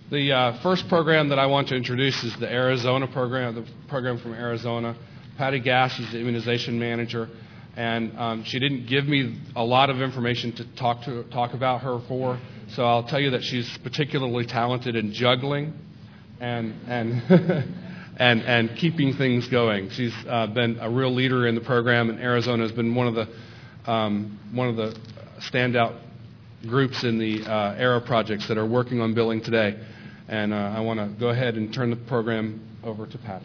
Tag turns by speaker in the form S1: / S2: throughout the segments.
S1: The first program that I want to introduce is the Arizona program, the program from Arizona. Patty Gass is the immunization manager, and she didn't give me a lot of information to talk about her for, so I'll tell you that she's particularly talented in juggling and and keeping things going. She's been a real leader in the program, and Arizona has been one of the standout groups in the ERA projects that are working on billing today. And I want to go ahead and turn the program over to Pat.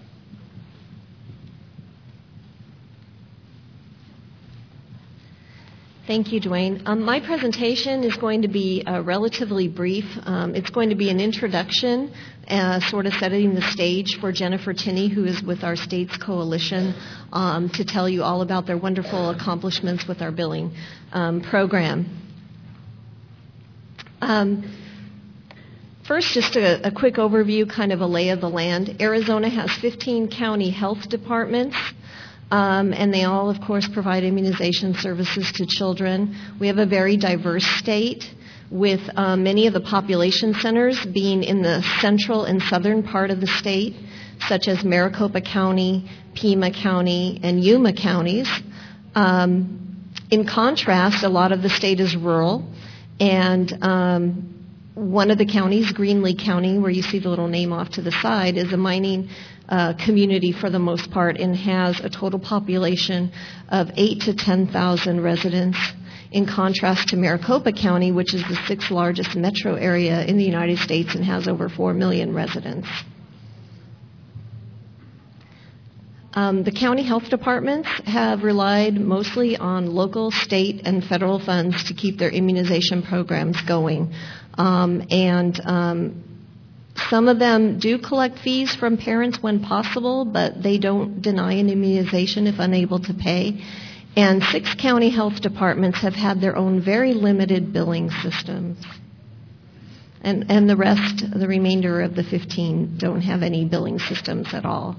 S2: Thank you, Dwayne. My presentation is going to be relatively brief. It's going to be an introduction, sort of setting the stage for Jennifer Tinney, who is with our state's coalition, to tell you all about their wonderful accomplishments with our billing program. First, just a quick overview, kind of a lay of the land. Arizona has 15 county health departments, and they all, of course, provide immunization services to children. We have a very diverse state, with many of the population centers being in the central and southern part of the state, such as Maricopa County, Pima County, and Yuma counties. In contrast, a lot of the state is rural, and one of the counties, Greenlee County, where you see the little name off to the side, is a mining community for the most part and has a total population of 8,000 to 10,000 residents, in contrast to Maricopa County, which is the sixth largest metro area in the United States and has over 4 million residents. The county health departments have relied mostly on local, state, and federal funds to keep their immunization programs going. Some of them do collect fees from parents when possible, but they don't deny an immunization if unable to pay. And 6 county health departments have had their own very limited billing systems. And the remainder of the 15 don't have any billing systems at all.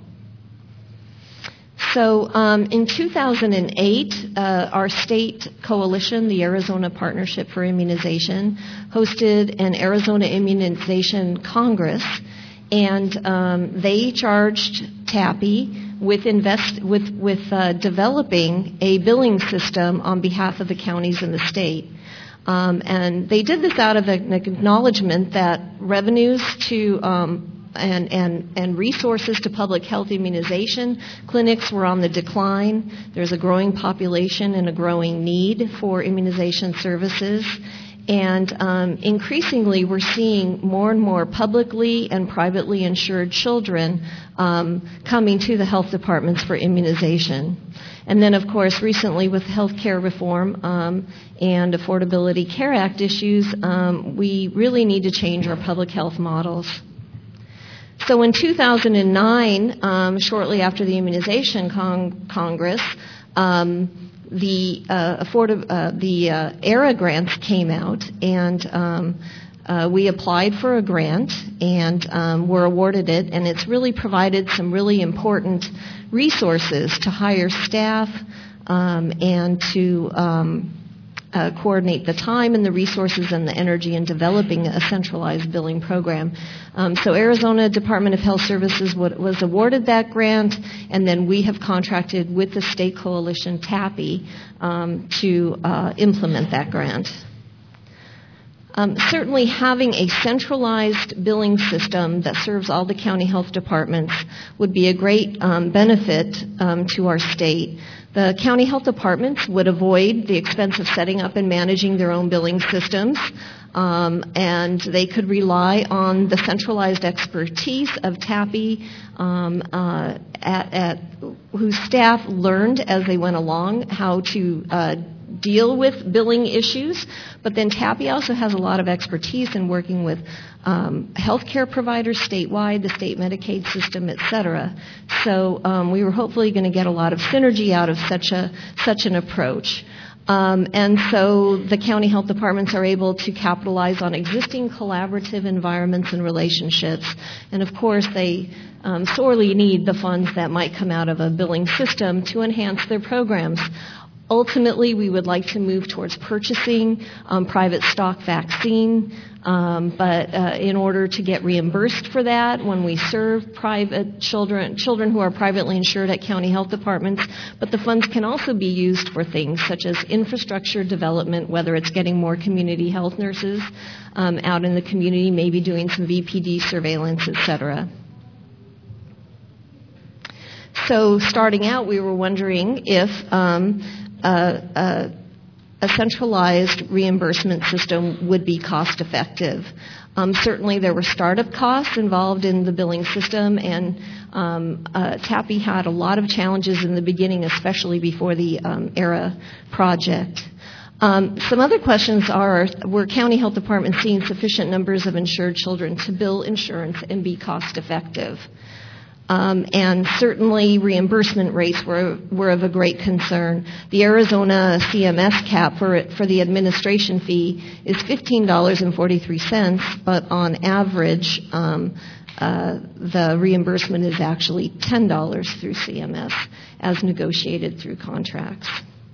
S2: So in 2008, our state coalition, the Arizona Partnership for Immunization, hosted an Arizona Immunization Congress, and they charged TAPI with developing a billing system on behalf of the counties in the state. And they did this out of an acknowledgement that revenues to and resources to public health immunization clinics were on the decline. There's a growing population and a growing need for immunization services. And increasingly, we're seeing more and more publicly and privately insured children coming to the health departments for immunization. And then, of course, recently with health care reform and Affordability Care Act issues, we really need to change our public health models. So in 2009, shortly after the Immunization Congress, the ERA grants came out, and we applied for a grant and were awarded it, and it's really provided some really important resources to hire staff and to coordinate the time and the resources and the energy in developing a centralized billing program. So Arizona Department of Health Services was awarded that grant, and then we have contracted with the state coalition, TAPI, to implement that grant. Certainly having a centralized billing system that serves all the county health departments would be a great benefit to our state. The county health departments would avoid the expense of setting up and managing their own billing systems, and they could rely on the centralized expertise of TAPI, whose staff learned as they went along how to deal with billing issues. But then TAPI also has a lot of expertise in working with healthcare providers statewide, the state Medicaid system, et cetera. So we were hopefully going to get a lot of synergy out of such an approach. And so the county health departments are able to capitalize on existing collaborative environments and relationships. And of course, they sorely need the funds that might come out of a billing system to enhance their programs. Ultimately, we would like to move towards purchasing private stock vaccine, but in order to get reimbursed for that when we serve private children who are privately insured at county health departments, but the funds can also be used for things such as infrastructure development, whether it's getting more community health nurses out in the community, maybe doing some VPD surveillance, et cetera. So starting out, we were wondering if a centralized reimbursement system would be cost effective. Certainly there were startup costs involved in the billing system, and TAPI had a lot of challenges in the beginning, especially before the ERA project. Some other questions are, were county health departments seeing sufficient numbers of insured children to bill insurance and be cost effective? And certainly reimbursement rates were of a great concern. The Arizona CMS cap for the administration fee is $15.43, but on average, the reimbursement is actually $10 through CMS as negotiated through contracts.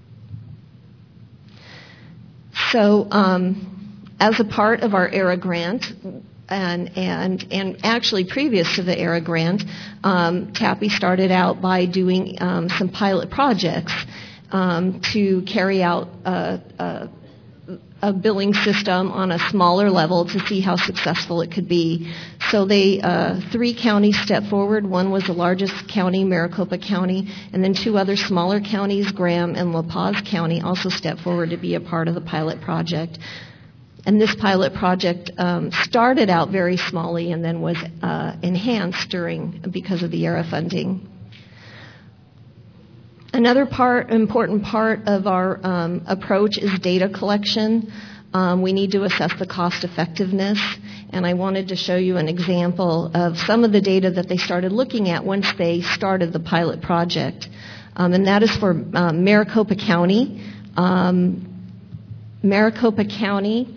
S2: So as a part of our ERA grant, and actually previous to the ERA grant, TAPI started out by doing some pilot projects to carry out a billing system on a smaller level to see how successful it could be. So three counties stepped forward. One was the largest county, Maricopa County, and then two other smaller counties, Graham and La Paz County, also stepped forward to be a part of the pilot project. And this pilot project started out very smallly and then was enhanced because of the ERA funding. Another important part of our approach is data collection. We need to assess the cost effectiveness, and I wanted to show you an example of some of the data that they started looking at once they started the pilot project. And that is for Maricopa County. Maricopa County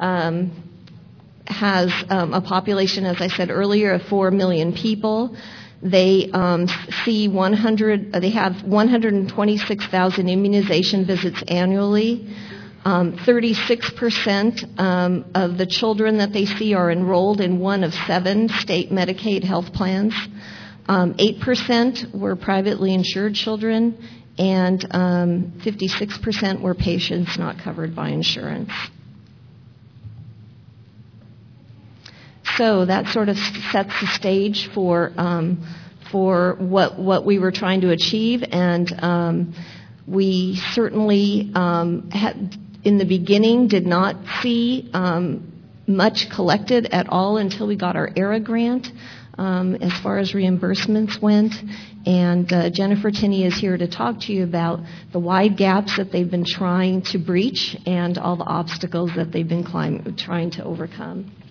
S2: has a population, as I said earlier, of 4 million people. They they have 126,000 immunization visits annually. 36% of the children that they see are enrolled in one of 7 state Medicaid health plans. 8% were privately insured children, and 56% were patients not covered by insurance. So that sort of sets the stage for what we were trying to achieve, and we certainly in the beginning did not see much collected at all until we got our ERA grant as far as reimbursements went. And Jennifer Tinney is here to talk to you about the wide gaps that they've been trying to breach and all the obstacles that they've been trying to overcome.